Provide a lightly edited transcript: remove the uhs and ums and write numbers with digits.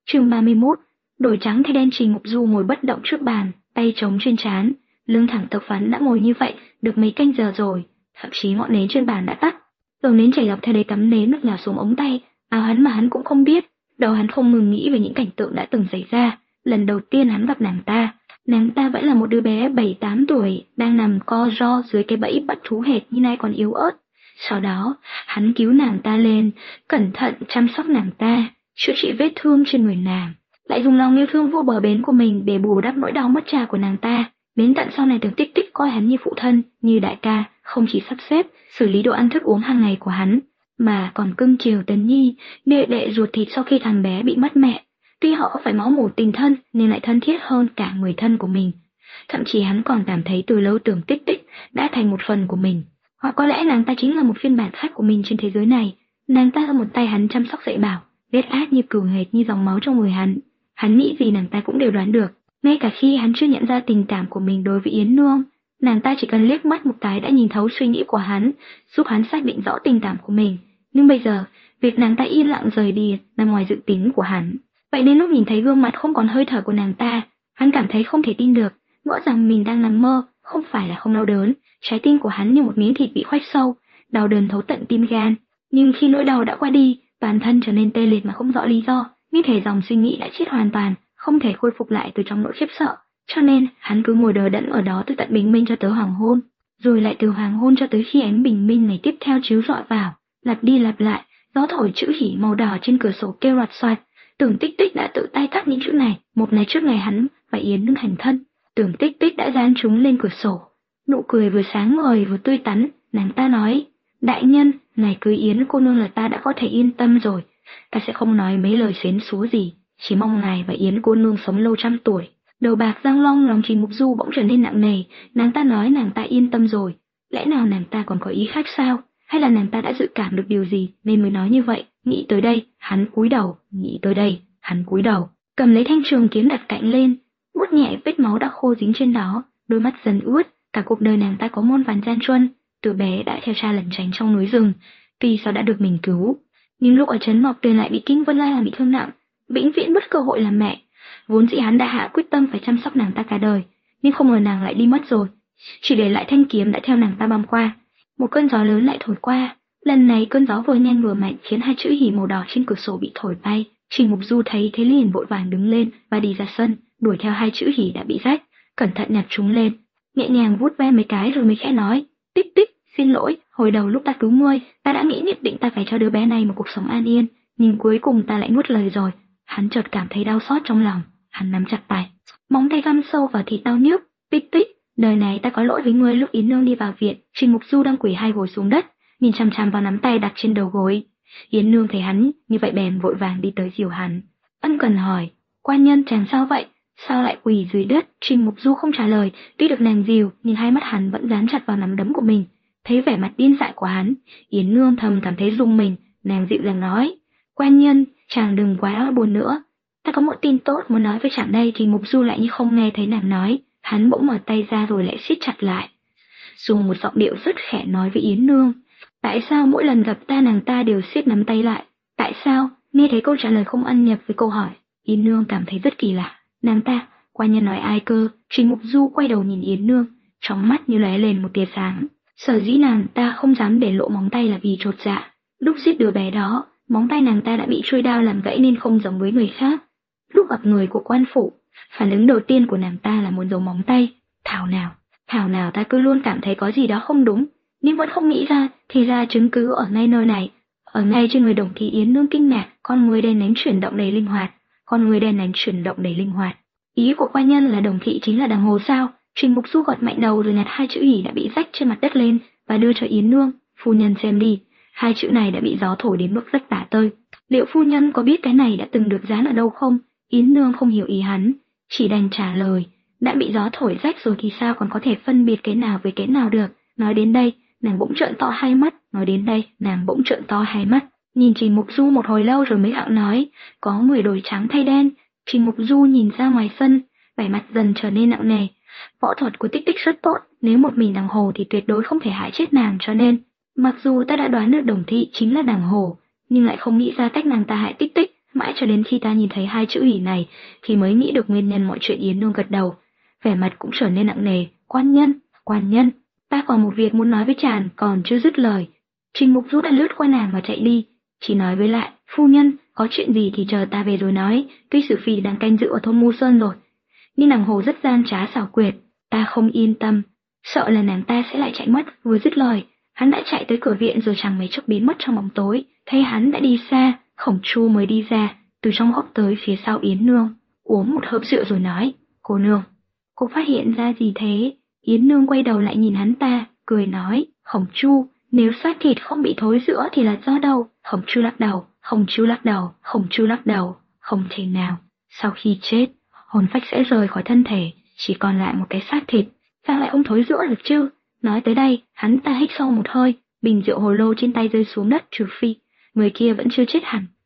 Chương 31. Đổi trắng thay đen. Trình Mục Du ngồi bất động trước bàn, tay chống trên trán, lưng thẳng tật phắn. Đã ngồi như vậy được mấy canh giờ rồi, thậm chí ngọn nến trên bàn đã tắt, dầu nến chảy dọc theo đấy tắm nến nước nhào xuống ống tay áo hắn mà hắn cũng không biết. Đầu hắn không ngừng nghĩ về những cảnh tượng đã từng xảy ra. Lần đầu tiên hắn gặp nàng ta vẫn là một đứa bé 7-8 tuổi đang nằm co ro dưới cái bẫy bắt thú hệt như nay còn yếu ớt. Sau đó hắn cứu nàng ta lên, cẩn thận chăm sóc nàng ta, chữa trị vết thương trên người nàng, lại dùng lòng yêu thương vô bờ bến của mình để bù đắp nỗi đau mất cha của nàng ta. Đến tận sau này Tưởng Tích Tích coi hắn như phụ thân, như đại ca, không chỉ sắp xếp xử lý đồ ăn thức uống hàng ngày của hắn, mà còn cưng chiều Tấn Nhi, đệ đệ ruột thịt sau khi thằng bé bị mất mẹ. Tuy họ không phải máu mủ tình thân nhưng lại thân thiết hơn cả người thân của mình. Thậm chí hắn còn cảm thấy từ lâu Tưởng Tích Tích đã thành một phần của mình, hoặc có lẽ nàng ta chính là một phiên bản khác của mình trên thế giới này. Nàng ta là một tay hắn chăm sóc dạy bảo, ghét ác như cừu hệt như dòng máu trong người hắn. Hắn nghĩ gì nàng ta cũng đều đoán được, ngay cả khi hắn chưa nhận ra tình cảm của mình đối với Yến Nương. Nàng ta chỉ cần liếc mắt một cái đã nhìn thấu suy nghĩ của hắn, giúp hắn xác định rõ tình cảm của mình. Nhưng bây giờ, việc nàng ta yên lặng rời đi nằm ngoài dự tính của hắn. Vậy nên lúc nhìn thấy gương mặt không còn hơi thở của nàng ta, hắn cảm thấy không thể tin được, rõ ràng mình đang nằm mơ. Không phải là không đau đớn, trái tim của hắn như một miếng thịt bị khoét sâu, đau đớn thấu tận tim gan. Nhưng khi nỗi đau đã qua đi, toàn thân trở nên tê liệt mà không rõ lý do, như thể dòng suy nghĩ đã chết hoàn toàn, không thể khôi phục lại từ trong nỗi khiếp sợ. Cho nên hắn cứ ngồi đờ đẫn ở đó từ tận bình minh cho tới hoàng hôn, rồi lại từ hoàng hôn cho tới khi ánh bình minh này tiếp theo chiếu rọi vào, lặp đi lặp lại. Gió thổi chữ hỉ màu đỏ trên cửa sổ kêu loạt xoạt. Tưởng Tích Tích đã tự tay khắc những chữ này một ngày trước ngày hắn và Yến Nương thành thân. Tưởng Tích Tích đã dán chúng lên cửa sổ, nụ cười vừa sáng ngời vừa tươi tắn. Nàng ta nói: đại nhân, ngày cưới Yến cô nương là ta đã có thể yên tâm rồi. Ta sẽ không nói mấy lời xến xúa gì, chỉ mong ngài và Yến cô nương sống lâu trăm tuổi. Đầu bạc răng long, lòng Trình Mục Du bỗng trở nên nặng nề. Nàng ta nói nàng ta yên tâm rồi, lẽ nào nàng ta còn có ý khác sao? Hay là nàng ta đã dự cảm được điều gì nên mới nói như vậy? Nghĩ tới đây, hắn cúi đầu, cầm lấy thanh trường kiếm đặt cạnh lên, vuốt nhẹ vết máu đã khô dính trên đó, đôi mắt dần ướt. Cả cuộc đời nàng ta có muôn vàn gian truân, từ bé đã theo cha lẩn tránh trong núi rừng, vì sao đã được mình cứu. Nhưng lúc ở trấn Ngọc Tuyền lại bị Kinh Vân Lai làm bị thương nặng, vĩnh viễn mất cơ hội làm mẹ. Vốn dĩ hắn đã hạ quyết tâm phải chăm sóc nàng ta cả đời, nhưng không ngờ nàng lại đi mất rồi, chỉ để lại thanh kiếm đã theo nàng ta băng qua. Một cơn gió lớn lại thổi qua, lần này cơn gió vừa nhanh vừa mạnh khiến hai chữ hỉ màu đỏ trên cửa sổ bị thổi bay. Trình Mục Du thấy thế liền vội vàng đứng lên và đi ra sân, đuổi theo hai chữ hỉ đã bị rách, cẩn thận nhặt chúng lên, nhẹ nhàng vuốt ve mấy cái rồi mới khẽ nói: Tích Tích, xin lỗi, hồi đầu lúc ta cứu ngươi, ta đã nghĩ nhất định ta phải cho đứa bé này một cuộc sống an yên, nhưng cuối cùng ta lại nuốt lời rồi. Hắn chợt cảm thấy đau xót trong lòng, hắn nắm chặt tay, móng tay găm sâu vào thịt đau nhức. Tích Tích, đời này ta có lỗi với ngươi. Lúc Yến Nương đi vào viện, Trình Mục Du đang quỳ hai gối xuống đất, nhìn chằm chằm vào nắm tay đặt trên đầu gối. Yến Nương thấy hắn như vậy bèn vội vàng đi tới dìu hắn, ân cần hỏi: quan nhân, chàng sao vậy? Sao lại quỳ dưới đất? Trình Mục Du không trả lời, tuy được nàng dìu nhưng hai mắt hắn vẫn dán chặt vào nắm đấm của mình. Thấy vẻ mặt điên dại của hắn, Yến Nương thầm cảm thấy rùng mình, nàng dịu dàng nói: quan nhân, chàng đừng quá buồn nữa, ta có một tin tốt muốn nói với chàng đây. Trình Mục Du lại như không nghe thấy nàng nói, hắn bỗng mở tay ra rồi lại siết chặt lại, dùng một giọng điệu rất khẽ nói với Yến Nương: tại sao mỗi lần gặp ta nàng ta đều siết nắm tay lại? Tại sao? Nghe thấy câu trả lời không ăn nhập với câu hỏi, Yến Nương cảm thấy rất kỳ lạ. Nàng ta, quan nhân nói ai cơ? Trình Mục Du quay đầu nhìn Yến Nương, trong mắt như lóe lên một tia sáng. Sở dĩ nàng ta không dám để lộ móng tay là vì chột dạ. Lúc giết đứa bé đó, móng tay nàng ta đã bị trôi đao làm gãy nên không giống với người khác. Lúc gặp người của quan phủ, phản ứng đầu tiên của nàng ta là muốn giấu móng tay. Thảo nào ta cứ luôn cảm thấy có gì đó không đúng, nhưng vẫn không nghĩ ra, thì ra chứng cứ ở ngay nơi này, ở ngay trên người Đồng Thị. Yến Nương kinh ngạc, con người đen nhánh chuyển động đầy linh hoạt. Ý của quan nhân là Đồng Thị chính là Đằng Hồ sao? Trình Mục Du gật mạnh đầu rồi nhặt hai chữ hỉ đã bị rách trên mặt đất lên và đưa cho Yến Nương. Phu nhân xem đi, hai chữ này đã bị gió thổi đến mức rách tả tơi. Liệu phu nhân có biết cái này đã từng được dán ở đâu không? Yến Nương không hiểu ý hắn, chỉ đành trả lời: đã bị gió thổi rách rồi thì sao còn có thể phân biệt cái nào với cái nào được. Nói đến đây, nàng bỗng trợn to hai mắt, nhìn Trình Mục Du một hồi lâu rồi mới gặng nói: có người đổi trắng thay đen. Trình Mục Du nhìn ra ngoài sân, vẻ mặt dần trở nên nặng nề. Võ thuật của Tích Tích rất tốt, nếu một mình Đằng Hồ thì tuyệt đối không thể hại chết nàng, cho nên mặc dù ta đã đoán được Đồng Thị chính là Đằng Hồ, nhưng lại không nghĩ ra cách nàng ta hại Tích Tích. Mãi cho đến khi ta nhìn thấy hai chữ hỉ này thì mới nghĩ được nguyên nhân mọi chuyện. Yến Nương gật đầu, vẻ mặt cũng trở nên nặng nề. Quan nhân, ta còn một việc muốn nói với chàng. Còn chưa dứt lời, Trình Mục Du đã lướt qua nàng và chạy đi, chỉ nói với lại, phu nhân, có chuyện gì thì chờ ta về rồi nói, tuy Sử Phi đang canh giữ ở thôn Mu Sơn rồi. Nhưng nàng Hồ rất gian trá xảo quyệt, ta không yên tâm, sợ là nàng ta sẽ lại chạy mất. Vừa dứt lời, hắn đã chạy tới cửa viện rồi chẳng mấy chốc biến mất trong bóng tối. Thấy hắn đã đi xa, Khổng Chu mới đi ra, từ trong góc tới phía sau Yến Nương, uống một hớp rượu rồi nói, cô nương, cô phát hiện ra gì thế? Yến Nương quay đầu lại nhìn hắn ta, cười nói, Khổng Chu, nếu xác thịt không bị thối rữa thì là do đâu? Khổng Chu lắc đầu, không thể nào. Sau khi chết, hồn phách sẽ rời khỏi thân thể, chỉ còn lại một cái xác thịt, sao lại không thối rữa được chứ? Nói tới đây, hắn ta hít sâu một hơi, bình rượu hồ lô trên tay rơi xuống đất. Trừ phi người kia vẫn chưa chết hẳn,